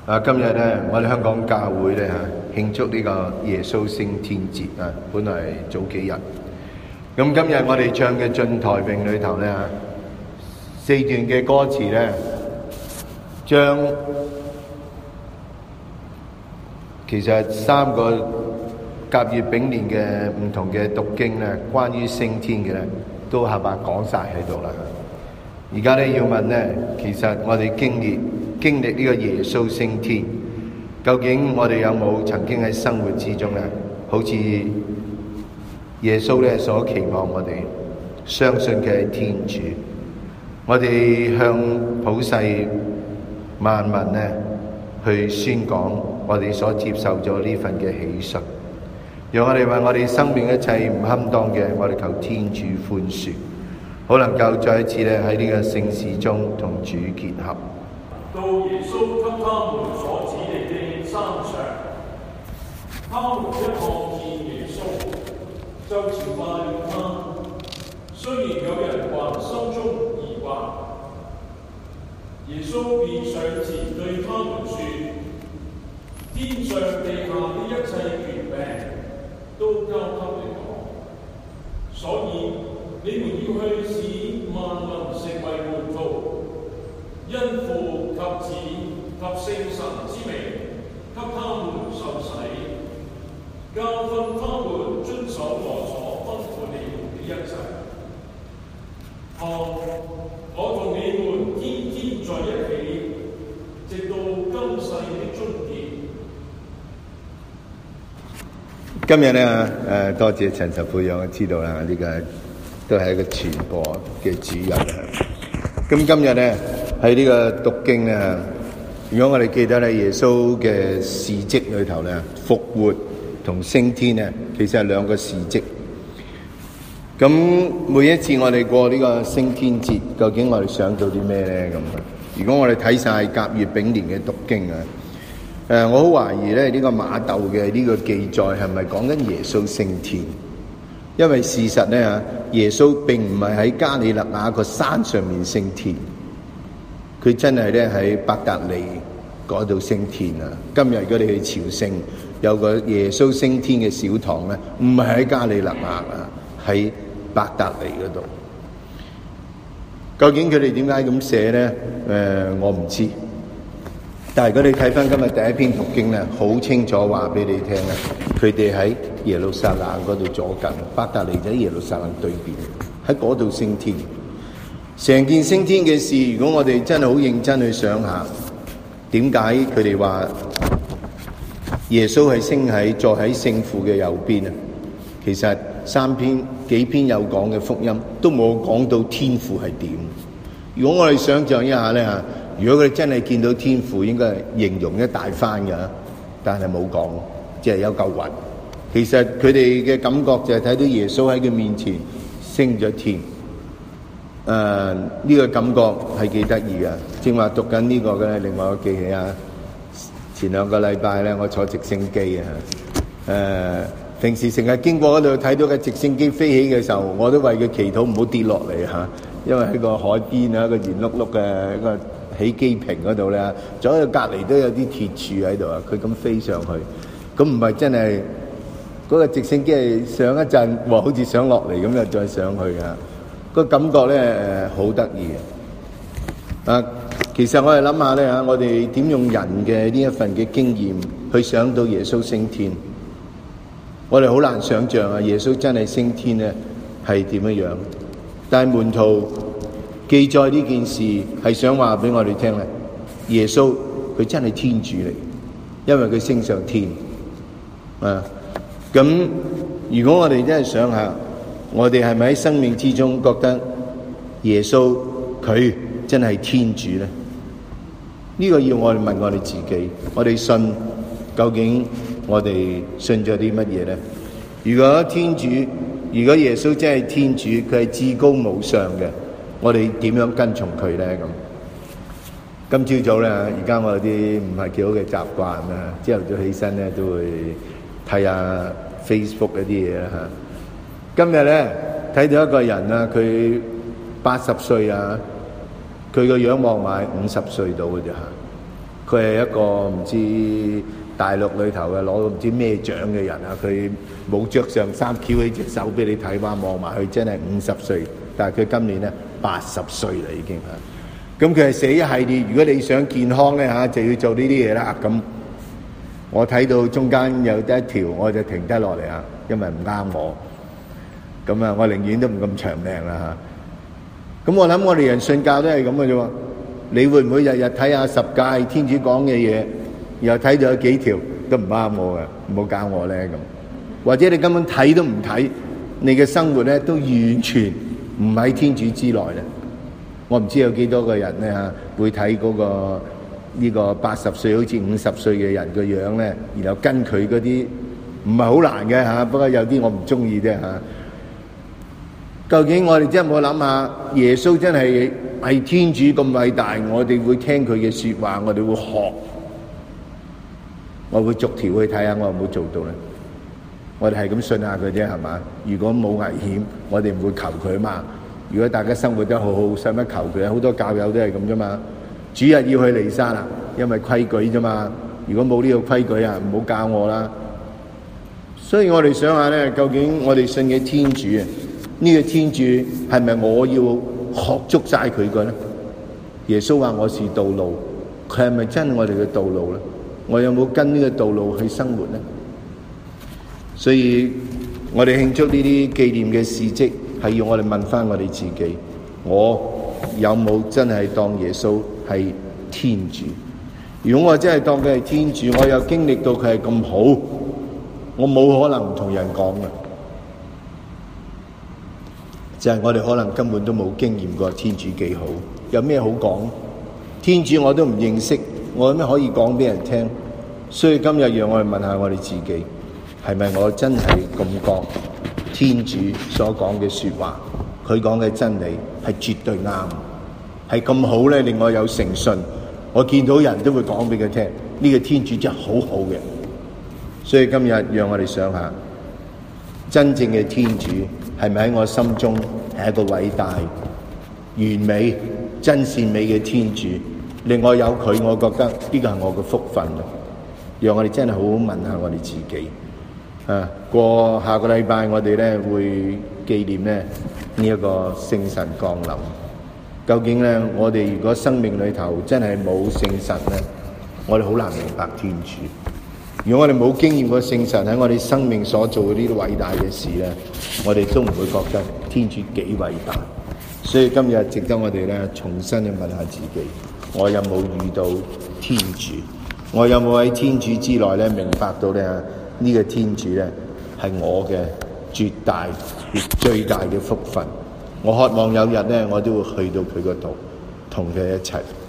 今日咧，我哋香港教會咧慶祝呢個耶穌升天節啊，本來早幾日。咁今日我哋唱嘅進台詠裏頭咧，4段嘅歌詞咧，將其實3個甲乙丙年嘅唔同嘅讀經咧，關於升天嘅咧，都係咪講晒喺度啦？而家咧要問咧，其實我哋經歷呢個耶穌升天，究竟我哋有冇曾經喺生活之中咧，好似耶穌咧所期望我哋相信嘅係天主，我哋向普世萬民咧去宣講我哋所接受咗呢份嘅喜訊，讓我哋為我哋生命一切唔堪當嘅，我哋求天主寬恕，好能夠再一次咧喺呢個聖事中同主結合。 到耶穌給他們所指定的山上，他們一看見耶穌，就朝拜了他。雖然有人還心中疑惑，耶穌便上前對他們說：天上地下的一切權柄都交給你我，所以你們要去使萬民成為門徒，因父及子及聖神之名，給他們受洗，教訓他們遵守我所吩咐你們的一切。看，我同你們天天在一起，直到今世的終結。 今日咧，多謝陳神父讓我知道啦，呢個都係一個傳播嘅主日啊。咁今日咧喺呢個讀經咧，如果我哋記得咧，耶穌嘅事蹟裏頭咧，復活同升天咧，其實係兩個事蹟。咁每一次我哋過呢個升天節，究竟我哋想到啲咩咧？咁如果我哋睇晒甲乙丙年嘅讀經啊，我好懷疑咧呢個馬竇嘅呢個記載係咪講緊耶穌升天？因為事實咧耶穌並唔係喺加里肋亞個山上面升天，佢真係咧喺伯達尼嗰度升天啊！今日如果你去朝聖，有個耶穌升天嘅小堂咧，唔係喺加里肋亞啊，喺伯達尼嗰度。究竟佢哋點解咁寫咧？我唔知。但係如果你睇翻今日第一篇讀經咧，好清楚話俾你聽咧，佢哋喺耶路撒冷嗰度左近，伯達尼就喺耶路撒冷對邊，喺嗰度升天。成件升天嘅事，如果我哋真係好認真去想下，點解佢哋話耶穌係升喺坐喺聖父嘅右邊啊？其實幾篇有講嘅福音都冇講到天父係點。如果我哋想象一下咧嚇，如果佢哋真係見到天父，應該係形容一大番嘅，但係冇講，只係有嚿雲。其實佢哋嘅感覺就係睇到耶穌喺佢面前升咗天。呢個感覺係幾得意嘅。正話讀緊呢個嘅，另外我記起啊，前2個禮拜咧，我坐直升機啊，平時成日經過嗰度睇到嘅直升機飛起嘅時候，我都為佢祈禱唔好跌落嚟嚇，因為喺個海邊啊，一個圓碌碌嘅一個起機坪嗰度咧，左右隔離都有啲鐵柱喺度啊，佢咁飛上去，咁唔係真係嗰個直升機係上一陣，好似上落嚟咁又再上去啊，個感覺咧好得意嘅。其實我哋諗下咧嚇，我哋點用人嘅呢一份嘅經驗去想到耶穌升天？我哋好難想像啊！耶穌真係升天咧係點樣樣？但係門徒記載呢件事係想話俾我哋聽咧，耶穌佢真係天主嚟，因為佢升上天啊！咁如果我哋真係想下，我哋係咪喺生命之中覺得耶穌佢真係天主咧？呢個要我哋問我哋自己，我哋信究竟我哋信咗啲乜嘢咧？如果耶穌真係天主，佢係至高無上嘅，我哋點樣跟從佢咧？咁今朝早咧，而家我有啲唔係幾好嘅習慣啊，朝頭早起身咧都會睇下 Facebook 一啲嘢啦嚇。今日咧睇到一個人啊，佢80歲啊，佢個樣望埋50歲到嘅啫嚇。 佢係一個唔知大陸裏頭嘅攞到唔知咩獎嘅人啊！佢冇着上衫，翹起隻手俾你睇，話望埋佢真係50歲，但係佢今年咧80歲啦已經嚇。咁佢係寫一系列，如果你想健康咧嚇，就要做呢啲嘢啦。咁我睇到中間有得一條，我就停低落嚟啊，因為唔啱我。咁啊，我寧願都唔咁長命啦嚇。咁我諗我哋人信教都係咁嘅啫喎。你會唔會日日睇下10誡天主講嘅嘢，然後睇到有幾條都唔啱我嘅，唔好搞我咧咁。或者你根本睇都唔睇，你嘅生活咧都完全唔喺天主之內咧。我唔知有幾多個人咧嚇會睇嗰個呢個80歲好似50歲嘅人個樣咧，然後跟佢嗰啲唔係好難嘅嚇，不過有啲我唔中意啫嚇。究竟我哋真係冇諗下，耶穌真係天主咁偉大，我哋會聽佢嘅説話，我哋會學，我會逐條去睇下，我有冇做到咧？我哋係咁信下佢啫，係嘛？如果冇危險，我哋唔會求佢嘛。如果大家生活得好好，使乜求佢啊？好多教友都係咁啫嘛。主日要去彌撒啦，因為規矩啫嘛。如果冇呢個規矩啊，唔好教我啦。所以我哋想下咧，究竟我哋信嘅天主啊，呢個天主係咪我要學足晒佢嘅咧？耶穌話我是道路，佢係咪真係我哋嘅道路咧？我有冇跟呢個道路去生活咧？所以我哋慶祝呢啲紀念嘅事蹟，係要我哋問翻我哋自己，我有冇真係當耶穌係天主？如果我真係當佢係天主，我又經歷到佢係咁好，我冇可能唔同人講嘅。就係我哋可能根本都冇經驗過天主幾好，有咩好講？天主我都唔認識，我有咩可以講俾人聽？所以今日讓我哋問下我哋自己，係咪我真係咁覺天主所講嘅說話，佢講嘅真理係絕對啱，係咁好咧，令我有誠信。我見到人都會講俾佢聽，呢個天主真係好好嘅。所以今日讓我哋想下，真正嘅天主係咪喺我心中係一個偉大、完美、真善美嘅天主？令我有佢，我覺得呢個係我嘅福分。讓我哋真係好好問下我哋自己。過下個禮拜我哋咧會紀念咧呢一個聖神降臨。究竟咧我哋如果生命裏頭真係冇聖神咧，我哋好難明白天主。如果我哋冇經驗過聖神喺我哋生命所做嘅呢啲偉大嘅事咧，我哋都唔會覺得天主幾偉大。所以今日值得我哋咧重新去問下自己，我有冇遇到天主？我有冇喺天主之內咧明白到咧呢個天主咧係我嘅絕大亦最大嘅福分？我渴望有日咧我都會去到佢嗰度同佢一齊。